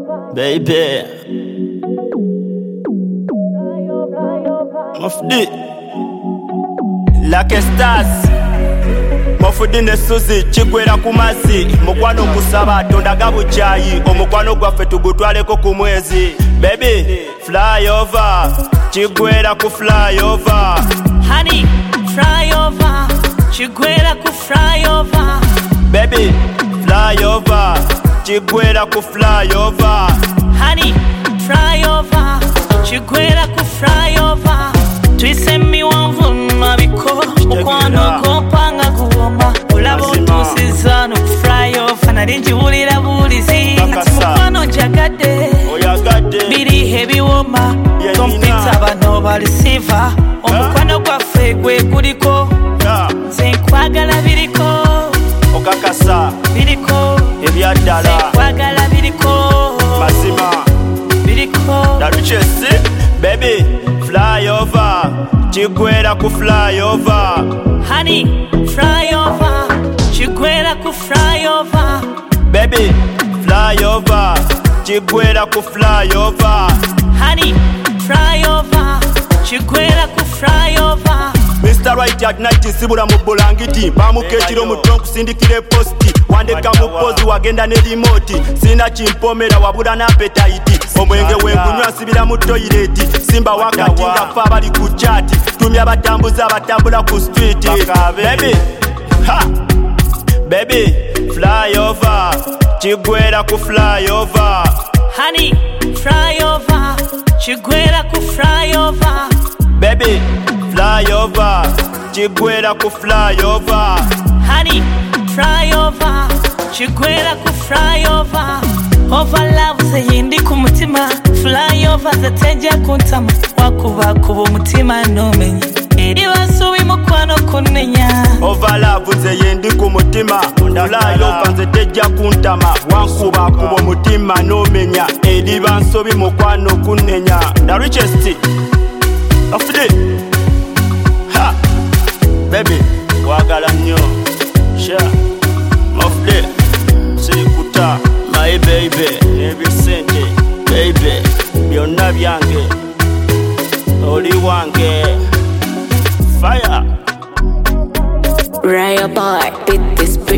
baby. Mufdi Lucky Stars Mufudi ne Suzy Chigwera ku mazzi mukwano kusaba tondaga buchayi omukwano gwaffe tugutwaleko ku mwezi baby fly over Chigwera ku fly over honey fly over Chigwera ku fly over baby fly over Chigwera ku fly over honey fly over Chigwera ku fly over twise miwanvu mabiko mukwano kompanga kuwomba olaba otuusizano ku fly over nali njiwulira bulizi mukwano njagadde biriho ebiwoma tompita bano balisiva omukwano gwaffe gwe guliko nze nkwagala biriko okakasa biriko ebyaddala nkwagala biriko mazima biriko daluchesi baby fly over Chigwera ku fly over honey fly over Chigwera ku fly over baby fly over Chigwera ku fly over honey fly over Chigwera ku fly over Mr. Right at night sibula mu bulangiti bamuka ekiro mu trunk sindikire posti wandeka mu pozi wagenda ne remote sina chimpomera wabula na appetite omwenge wengunywa sibira mu toilet simba wakati nga fa bali ku chat tumya batambuza batambula ku street baby ha baby fly over Chigwera ku fly over honey fly over Chigwera ku fly over baby fly over Chigwera ku fly over honey fly over Chigwera ku fly over over love zeyindi ku mutima fly over zatenja kuntama wakuba kuba umutima nomenya eri basubi mukwano kunenya over love zeyindi ku mutima fly over zatenja kuntama wakuba kuba umutima nomenya eri basubi mukwano kunenya the richest afide ha baby wagala nnyo sha mafde sikuta my baby ebisente baby byonna byange oli wange fire Raya boy, beat this